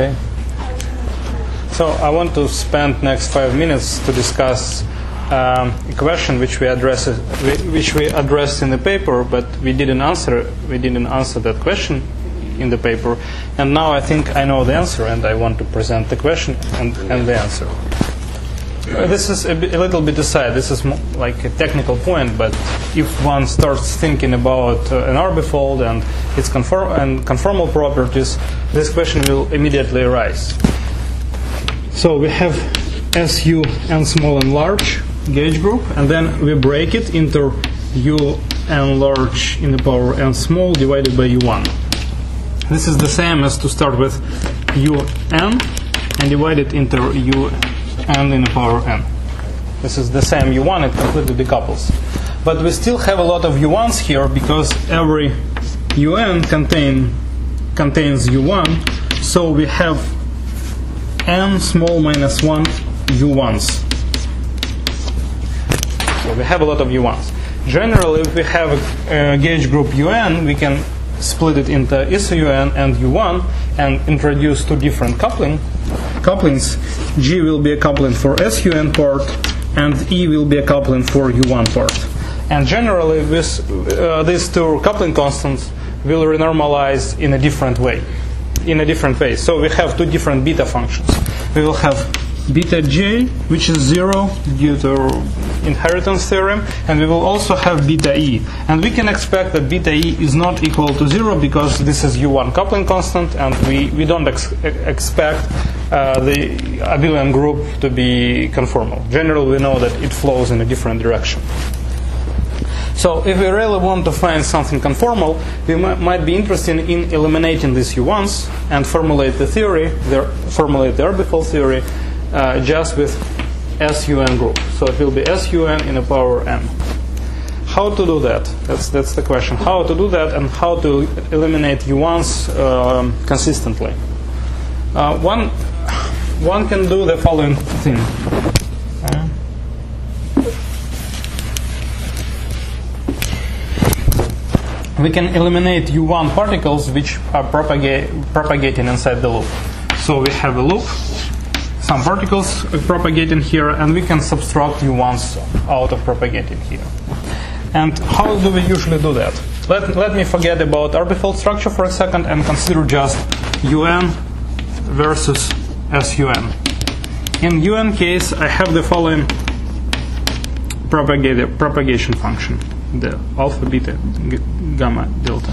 Okay. So I want to spend next 5 minutes to discuss a question which we addressed in the paper, but we didn't answer that question in the paper. And now I think I know the answer, and I want to present the question and the answer. This is a little bit aside. This is like a technical point, but if one starts thinking about an orbifold and its conformal properties, this question will immediately arise. So we have SU n small and large gauge group, and then we break it into U n large in the power n small divided by U1. This is the same as to start with Un and divide it into Un in the power n. This is the same U1, it completely decouples. But we still have a lot of U1s here because every Un contains U1, so we have n small minus 1 U1s. So we have a lot of U1s. Generally, if we have a gauge group Un, we can split it into SUN and U1 and introduce two different couplings. G will be a coupling for SUN part and E will be a coupling for U1 part. And generally, these two coupling constants will renormalize in a different way. So we have two different beta functions. We will have beta j, which is 0 due to inheritance theorem, and we will also have beta e. And we can expect that beta e is not equal to 0 because this is U1 coupling constant, and we don't expect the abelian group to be conformal. Generally, we know that it flows in a different direction. So if we really want to find something conformal, we might be interested in eliminating these U1s and formulate the orbifold theory just with SUN group. So it will be SUN in the power n. How to do that? That's the question. How to do that and how to eliminate U1s consistently. One can do the following thing. We can eliminate U1 particles which are propagating inside the loop. So we have a loop, some particles propagating here, and we can subtract U1s out of propagating here. And how do we usually do that? Let me forget about orbifold structure for a second and consider just UN versus SUN. In UN case, I have the following propagation function, the alpha, beta, gamma, delta.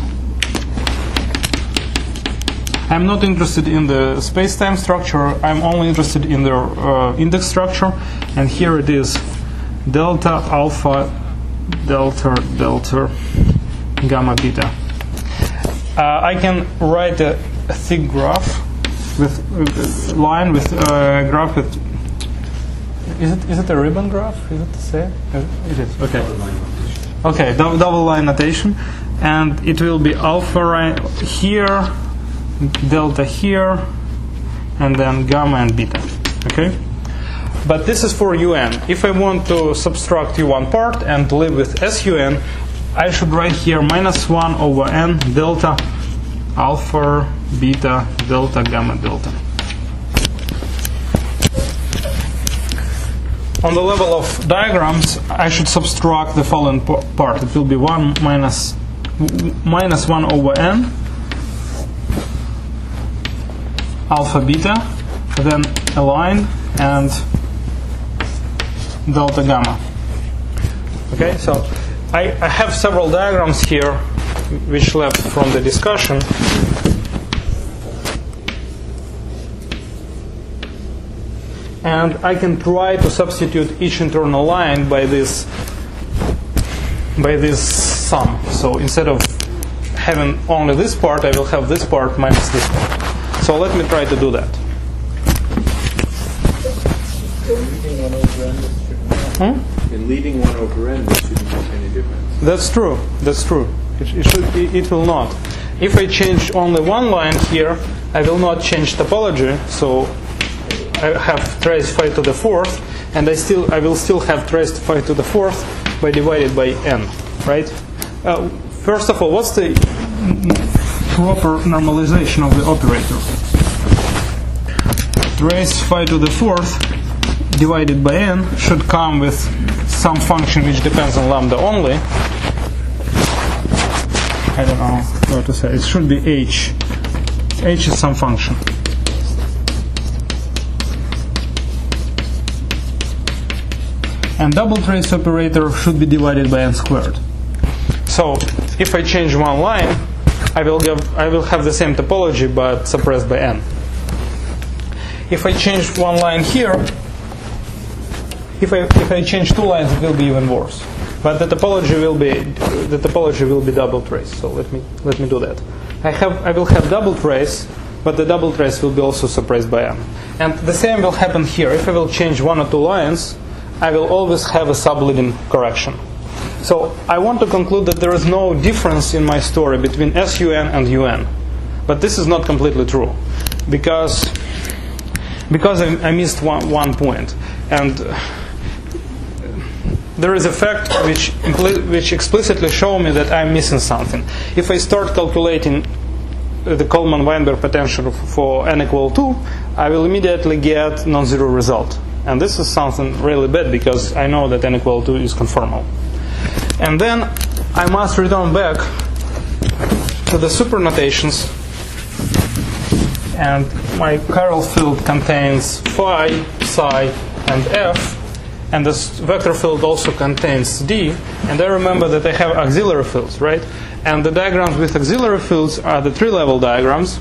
I'm not interested in the space-time structure. I'm only interested in the index structure. And here it is delta, alpha, delta, gamma, beta. I can write a thick graph with line with graph with. Is it a ribbon graph? Is it the same? It is. Okay. Okay, double line notation, and it will be alpha here, delta here, and then gamma and beta. Okay, but this is for UN. If I want to subtract U1 part and live with SUN, I should write here -1 over n delta alpha, beta, delta, gamma, delta. On the level of diagrams, I should subtract the following part. It will be 1 minus 1 over n alpha, beta, then a line and delta, gamma. Okay, so I have several diagrams here which left from the discussion. And I can try to substitute each internal line by this sum. So instead of having only this part, I will have this part minus this part. So let me try to do that. In leading 1 over n, this shouldn't make any difference. That's true. It will not. If I change only one line here, I will not change topology. So I have trace phi to the fourth, and I will still have trace phi to the fourth by divided by n, right? First of all, what's the proper normalization of the operator? raise phi to the fourth divided by n should come with some function which depends on lambda only. I don't know what to say. It should be h. H is some function. And double trace operator should be divided by n squared. So if I change one line, I will have the same topology but suppressed by n. If I change one line here, if I change two lines, it will be even worse. But the topology will be double trace. So let me do that. I will have double trace, but the double trace will be also suppressed by n. And the same will happen here. If I will change one or two lines, I will always have a subleading correction. So I want to conclude that there is no difference in my story between SUN and UN. But this is not completely true, because I missed one point. And there is a fact which explicitly shows me that I'm missing something. If I start calculating the Coleman-Weinberg potential for n equal 2, I will immediately get non-zero result. And this is something really bad, because I know that n equal 2 is conformal. And then I must return back to the supernotations, and my chiral field contains phi, psi, and f, and this vector field also contains d, and I remember that I have auxiliary fields, right? And the diagrams with auxiliary fields are the tree-level diagrams.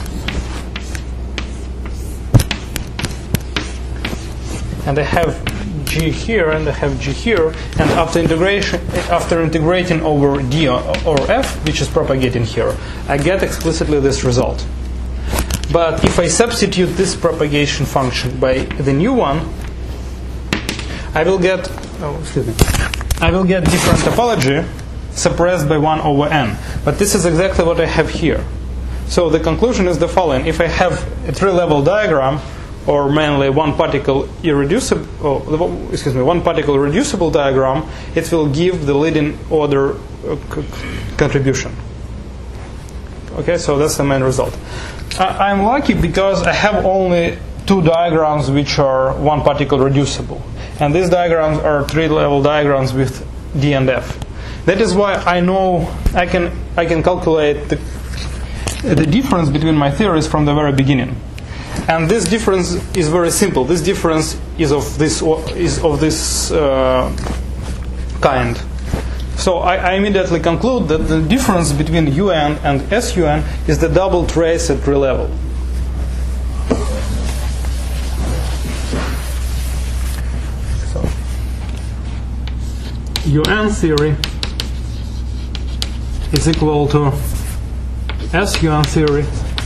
And I have G here and I have G here, and after integrating over D or F, which is propagating here, I get explicitly this result. But if I substitute this propagation function by the new one, I will get different topology suppressed by 1 over n. But this is exactly what I have here. So the conclusion is the following: if I have a tree-level diagram, or mainly one particle reducible diagram, it will give the leading order contribution. Okay, so that's the main result. I'm lucky because I have only two diagrams which are one particle reducible, and these diagrams are tree-level diagrams with D and F. That is why I know I can calculate the difference between my theories from the very beginning. And this difference is very simple. This difference is of this kind. So I immediately conclude that the difference between UN and SUN is the double trace at tree level. So UN theory is equal to SUN theory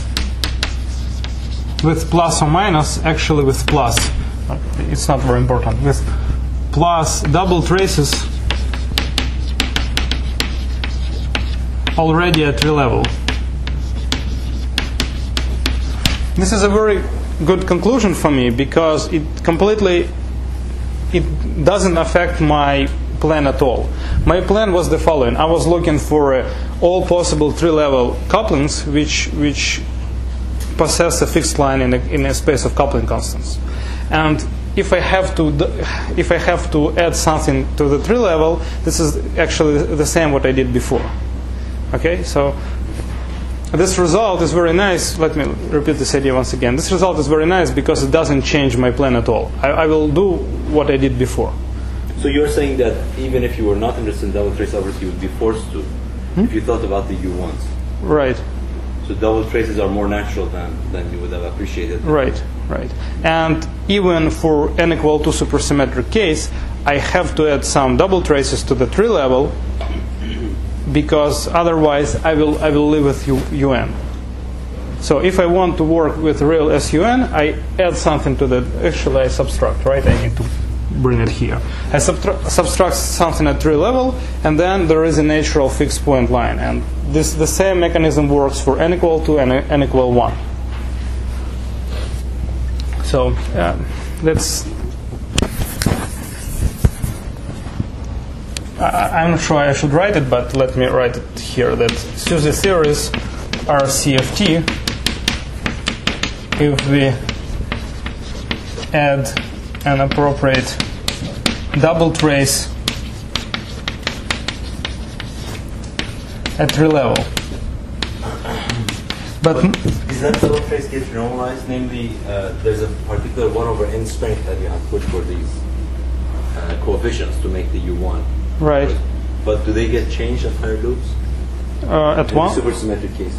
with plus or minus, actually with plus, it's not very important, with plus double traces already at tree level. This is a very good conclusion for me, because it doesn't affect my plan at all. My plan was the following: I was looking for all possible tree-level couplings which possess a fixed line in a space of coupling constants. And if I have to add something to the tree level, this is actually the same what I did before. Okay, so this result is very nice. Let me repeat this idea once again. This result is very nice because it doesn't change my plan at all. I will do what I did before. So you're saying that even if you were not interested in double trace algebra, you would be forced to if you thought about the U1s. Right. So double traces are more natural than you would have appreciated. Right. And even for n equal to supersymmetric case, I have to add some double traces to the tree level, because otherwise I will live with UN. So if I want to work with real SUN, I add something to the. Actually, I subtract. Right? I need to bring it here. I subtract something at tree level, and then there is a natural fixed point line. And the same mechanism works for n equal to and n equal 1. So that's. I'm not sure I should write it, but let me write it here. That SUSY theories are CFT if the add an appropriate double trace at tree level. But is that double trace gets normalized? Namely, there's a particular 1 over n strength that you have put for these coefficients to make the U1. right But do they get changed at higher loops? at In one. the supersymmetric case.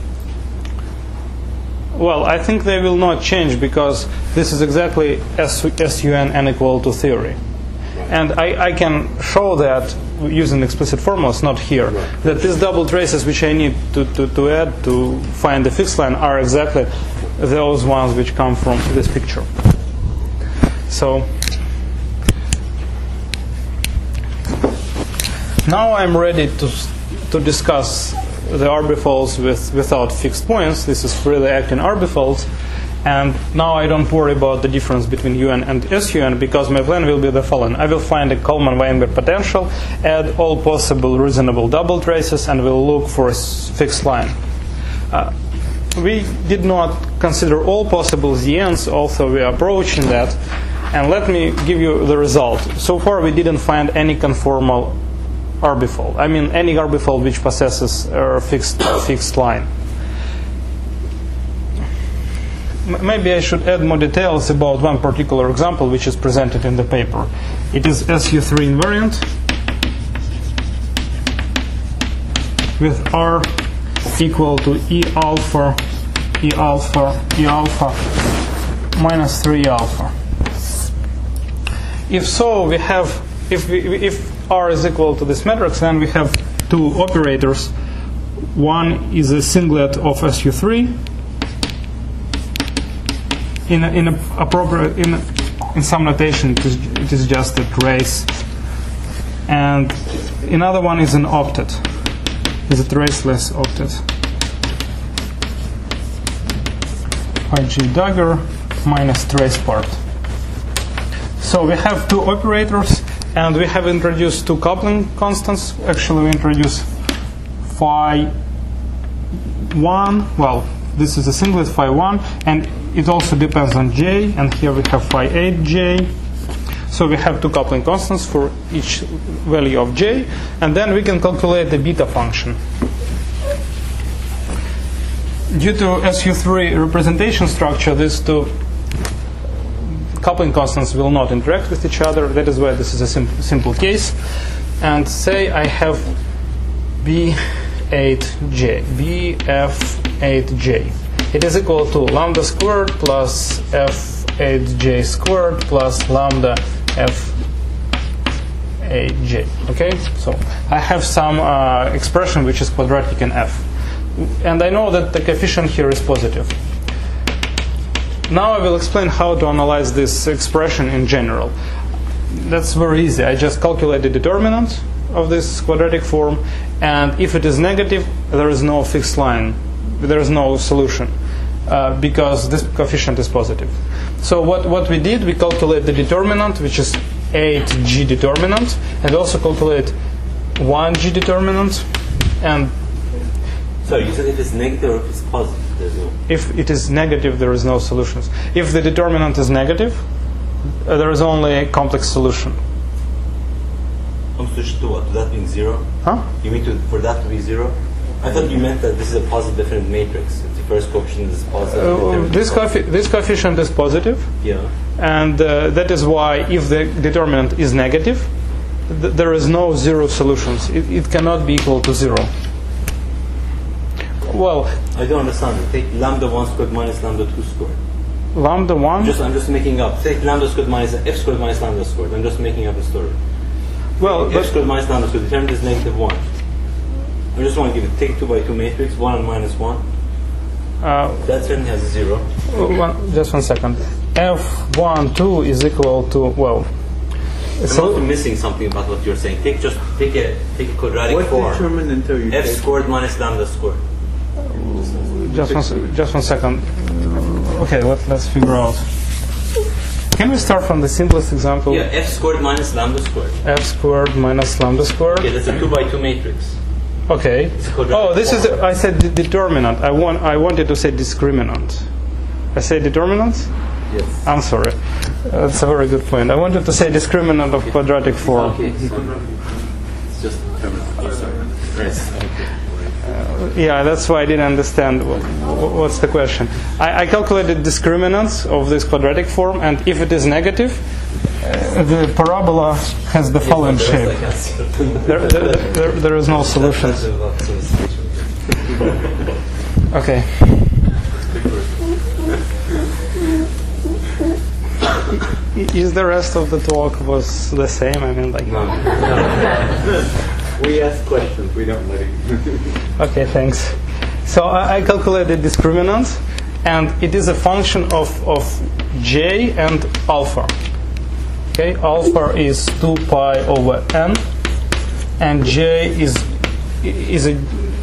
Well, I think they will not change because this is exactly SUN n equal to theory. And I can show that using explicit formulas, not here, that these double traces which I need to add to find the fixed line are exactly those ones which come from this picture. So now I'm ready to discuss the orbifolds without fixed points. This is freely acting orbifolds. And now I don't worry about the difference between UN and SUN because my plan will be the following. I will find a Kalman-Weinberg potential, add all possible reasonable double traces, and will look for a fixed line. We did not consider all possible ZNs, although we are approaching that. And let me give you the result. So far we didn't find any conformal orbifold. I mean any orbifold which possesses a fixed line. Maybe I should add more details about one particular example which is presented in the paper. It is SU3 invariant with R equal to E alpha minus 3 alpha. If so, we have if R is equal to this matrix, then we have two operators. One is a singlet of SU3. In some notation, it is just a trace, and another one is an octet. Is a traceless octet. Ig dagger minus trace part. So we have two operators, and we have introduced two coupling constants. Actually, we introduce phi 1. Well, this is a singlet phi 1, and it also depends on j, and here we have phi 8j. So we have two coupling constants for each value of j, and then we can calculate the beta function. Due to SU3 representation structure, these two coupling constants will not interact with each other. That is why this is a simple case. And say I have B8j, BF8j. It is equal to lambda squared plus F8j squared plus lambda F8j. Okay, so I have some expression which is quadratic in F. And I know that the coefficient here is positive. Now I will explain how to analyze this expression in general. That's very easy. I just calculate the determinant of this quadratic form, and if it is negative, there is no fixed line. There is no solution because this coefficient is positive. So what we did, we calculate the determinant, which is 8g determinant, and also calculate 1g determinant. And so you said if it's negative or if it's positive, there's no. If it is negative, there is no solutions. If the determinant is negative, there is only a complex solution. Solution to what? To that being 0? Huh? You mean for that to be 0? I thought you meant that this is a positive definite matrix. If the first coefficient is positive. This coefficient is positive. Yeah. And that is why if the determinant is negative, there is no zero solutions. It cannot be equal to 0. Well, I don't understand. Take lambda 1 squared minus lambda 2 squared. Lambda 1? I'm just making up. Take lambda squared minus f squared minus lambda squared. I'm just making up a story. Well, f squared minus lambda squared. Determinant is negative 1. I just want to give it. Take 2 by 2 matrix, 1 and minus 1. That certainly has a 0. Just one second. F1, 2 is equal to, well... I'm also missing something about what you're saying. Take a quadratic form. What determinant are you F squared minus lambda squared. Just one second. Okay, let's figure out. Can we start from the simplest example? Yeah, f squared minus lambda squared. F squared minus lambda squared. Okay, that's a 2 by 2 matrix. Okay. Oh, this is. I said determinant. I wanted to say discriminant. I say determinant. Yes. I'm sorry. That's a very good point. I wanted to say discriminant of quadratic form. Okay. It's just yes. Yeah, that's why I didn't understand what's the question. I calculated discriminants of this quadratic form, and if it is negative, the parabola has the following shape. There is no solution. Okay. Is the rest of the talk was the same? I mean, like. No. We ask questions. We don't let it. Okay, thanks. So I calculated discriminants, and it is a function of j and alpha. Okay, alpha is 2 pi over n, and j is a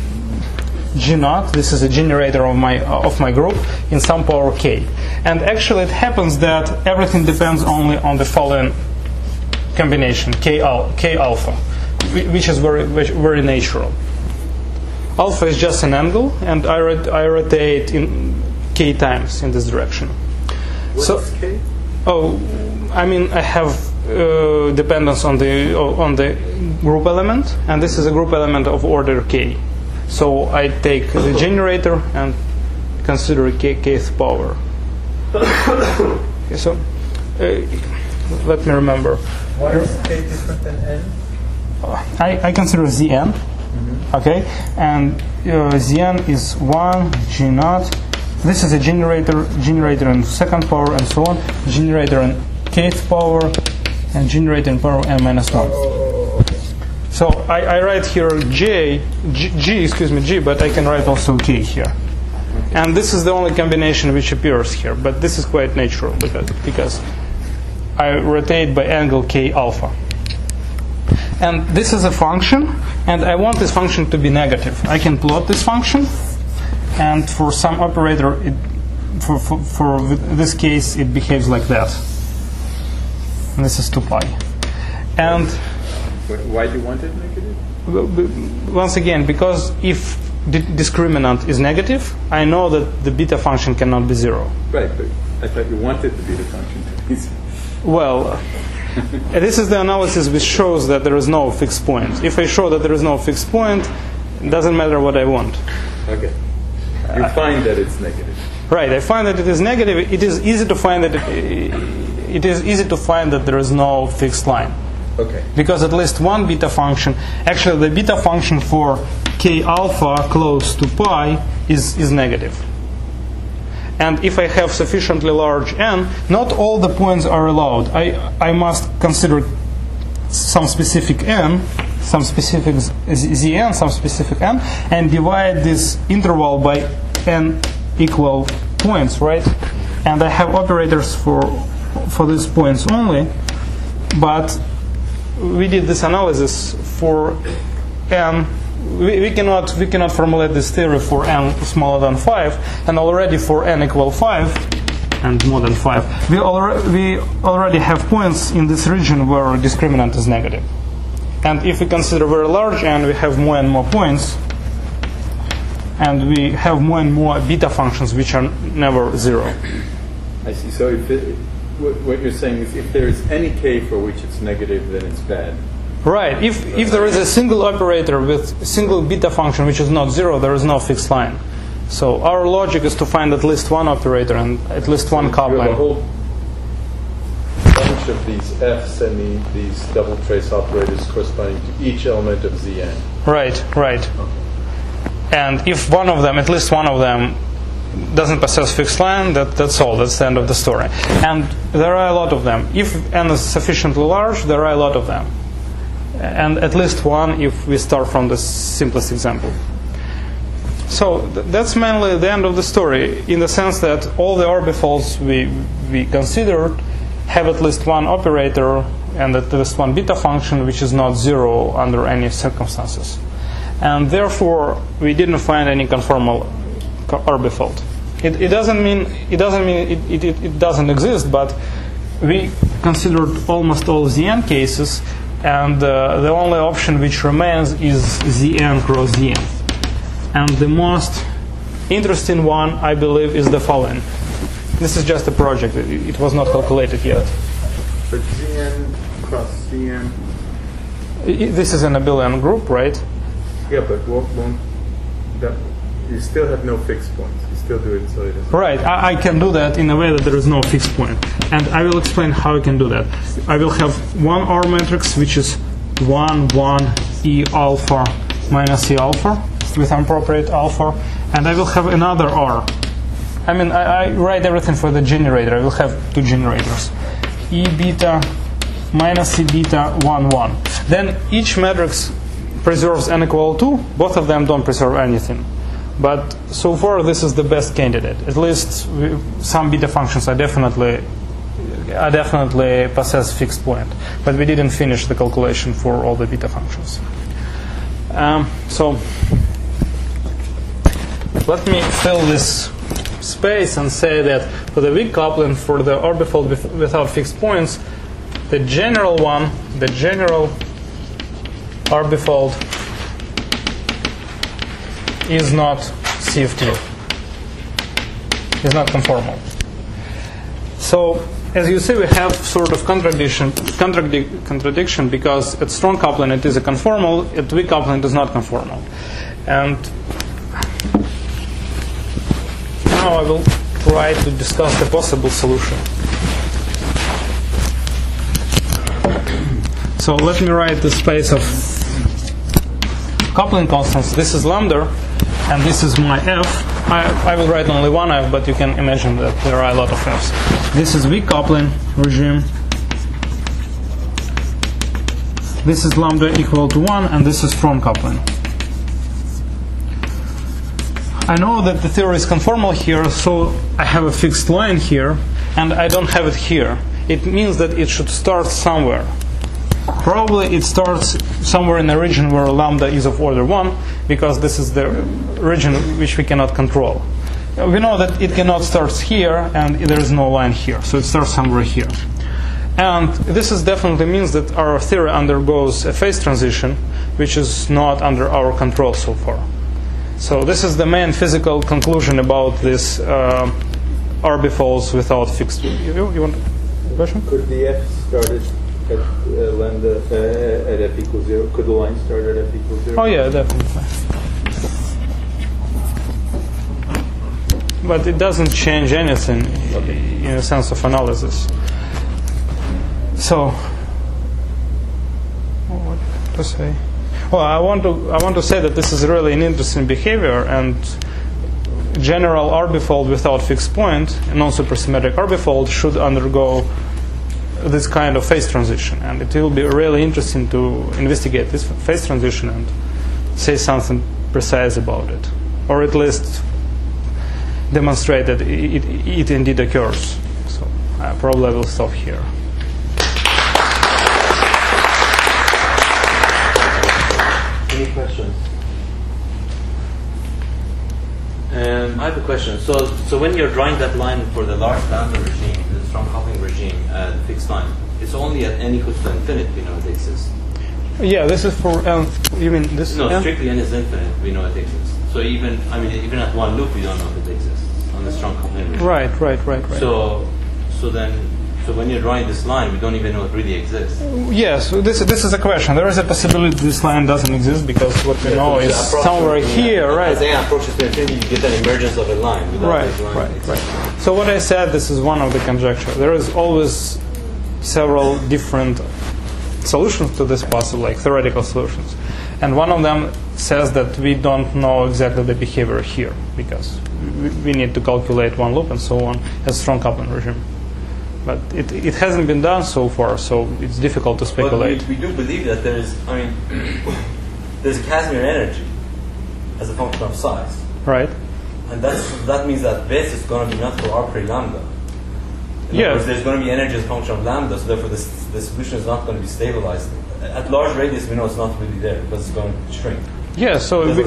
g naught. This is a generator of my group in some power k. And actually, it happens that everything depends only on the following combination k alpha, which is very natural. Alpha is just an angle, and I rotate in k times in this direction. What is k? Oh, I mean, I have dependence on the group element, and this is a group element of order k. So I take the generator and consider kth power. Okay, so let me remember. Why is k different than n? I consider Zn, okay, and Zn is 1 g naught. This is a generator in second power, and so on. Generator in kth power, and generator in power n minus 1. So I write here G, but I can write also k here. And this is the only combination which appears here, but this is quite natural because I rotate by angle k alpha. And this is a function, and I want this function to be negative. I can plot this function, and for some operator, for this case, it behaves like that. And this is 2 pi. And Why do you want it negative? once again, because if the discriminant is negative, I know that the beta function cannot be 0. Right, but I thought you wanted the beta function to be 0. Well, this is the analysis which shows that there is no fixed point. If I show that there is no fixed point, it doesn't matter what I want. Okay. You find that it's negative. Right, I find that it is negative. It is easy to find that there is no fixed line. Okay. Because at least one beta function, actually the beta function for k alpha close to pi is negative. And if I have sufficiently large n, not all the points are allowed. I must consider some specific n, some specific zn, some specific n, and divide this interval by n equal points, right? And I have operators for these points only, but we did this analysis for n. We cannot formulate this theory for n smaller than 5, and already for n equal 5 and more than 5, we already have points in this region where discriminant is negative. And if we consider very large n, we have more and more points, and we have more and more beta functions which are never 0. I see. So what you're saying is if there is any k for which it's negative, then it's bad. Right. If there is a single operator with single beta function which is not 0, there is no fixed line. So our logic is to find at least one operator and at least one You have a coupling. whole bunch of these f's and these double trace operators corresponding to each element of Zn. Right. And if one of them, at least one of them, doesn't possess fixed line, that's all. That's the end of the story. And there are a lot of them. If n is sufficiently large, there are a lot of them. And at least one if we start from the simplest example. So that's mainly the end of the story, in the sense that all the orbifolds we considered have at least one operator and at least one beta function which is not 0 under any circumstances. And therefore we didn't find any conformal orbifold. It doesn't mean it doesn't exist, but we considered almost all Zn cases, and the only option which remains is Zn cross Zn. And the most interesting one, I believe, is the following. This is just a project. It was not calculated yet. But Gn cross Cn. This is an abelian group, right? Yeah, but won't that? You still have no fixed points. You still do it so it is. Right. I can do that in a way that there is no fixed point. And I will explain how I can do that. I will have one R matrix, which is 1, 1, E alpha minus E alpha with appropriate alpha. And I will have another R. I mean, I write everything for the generator. I will have two generators. E beta minus E beta 1, 1. Then each matrix preserves n equal to 2. Both of them don't preserve anything. But so far, this is the best candidate. At least some beta functions are definitely possess fixed point. But we didn't finish the calculation for all the beta functions. So let me fill this space and say that for the weak coupling for the orbifold without fixed points, the general orbifold is not CFT, is not conformal. So as you see, we have sort of contradiction because at strong coupling it is a conformal, at weak coupling it is not conformal. And now I will try to discuss the possible solution. So let me write the space of coupling constants. This is lambda, and this is my f. I will write only one f, but you can imagine that there are a lot of f's. This is weak coupling regime. This is lambda equal to 1, and this is strong coupling. I know that the theory is conformal here, so I have a fixed line here, and I don't have it here. It means that it should start somewhere. Probably it starts somewhere in a region where lambda is of order 1, because this is the region which we cannot control. We know that it cannot start here, and there is no line here, so it starts somewhere here. And this is definitely means that our theory undergoes a phase transition, which is not under our control so far. So this is the main physical conclusion about this orbifolds without fixed. You want a question? Could the f start at lambda at f equals 0? Could the line start at f equals 0? Oh yeah, definitely. But it doesn't change anything in a sense of analysis. So, what to say? Well, I want to say that this is really an interesting behavior, and general orbifold without fixed point, a non-supersymmetric orbifold, should undergo this kind of phase transition, and it will be really interesting to investigate this phase transition and say something precise about it, or at least demonstrate that it indeed occurs. So probably I will stop here. Any questions? I have a question. So when you're drawing that line for the large lambda regime, the strong coupling regime, the fixed line, it's only at n equals to infinite we know it exists. Yeah, this is for n. You mean this? No, n? strictly n is infinite. We know it exists. So even at one loop, we don't know if it exists on the strong coupling regime. Right. So when you're drawing this line, we don't even know it really exists. Yes, this is a question. There is a possibility this line doesn't exist because what we know is somewhere here, right? As n approaches to infinity, you get an emergence of a line. Right. So what I said, this is one of the conjecture. There is always several different solutions to this puzzle, like theoretical solutions. And one of them says that we don't know exactly the behavior here because we need to calculate one loop and so on as strong coupling regime. But it hasn't been done so far, so it's difficult to speculate. But we do believe that there's a Casimir energy as a function of size. Right. And that means that this is going to be not for arbitrary lambda. Yeah. There's going to be energy as a function of lambda, so therefore the solution is not going to be stabilized. At large radius, we know it's not really there because it's going to shrink. Yeah, so we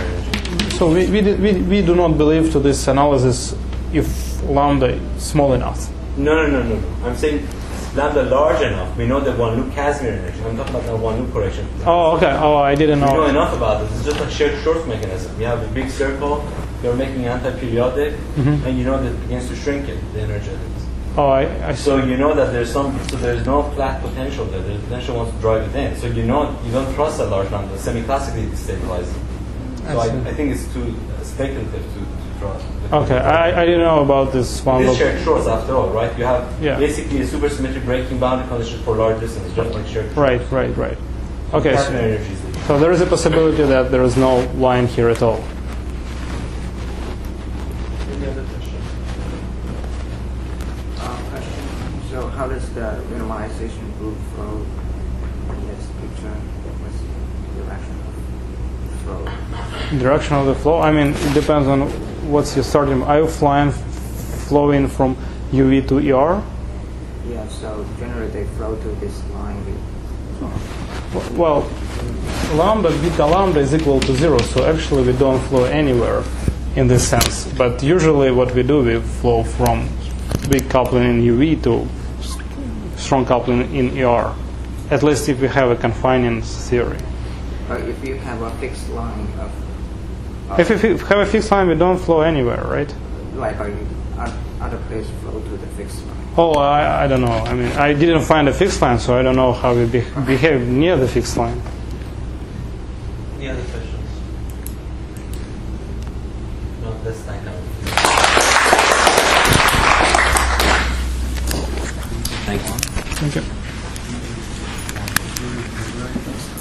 do not believe to this analysis if lambda is small enough. No. I'm saying lambda large enough. We know that one loop Casimir energy. I'm talking about that one loop correction. Oh, okay. Oh, I didn't know. We know enough about it. It's just a shared Schwartz mechanism. We have a big circle, you're making anti-periodic, and you know that it begins to shrink it, the energetics. Oh, I see. So you know that there's no flat potential there. The potential wants to drive it in. So you don't trust a large lambda, semi-classically destabilizing. So I think it's too speculative to trust. Okay, I didn't know about this one. It is shared shorts after all, right? You have Yeah. basically a supersymmetric breaking boundary condition for large distance, just like shared shorts. Right. Okay, Partial energies. so there is a possibility that there is no line here at all. Any other questions? Question. So how does the minimalization group flow in this picture? What's the direction of flow? Direction of the flow, I mean, it depends on what's your starting. Are you flowing from UV to ER? Yeah, so generally they flow to this line. Well, beta lambda is equal to 0, so actually we don't flow anywhere in this sense. But usually what we do, we flow from big coupling in UV to strong coupling in ER, at least if we have a confining theory. But if you have a fixed line of... If you have a fixed line, we don't flow anywhere, right? Like other places flow to the fixed line. Oh, I don't know. I mean, I didn't find a fixed line, so I don't know how we behave near the fixed line. Any other questions? No, let's thank you. Thank you. Thank you.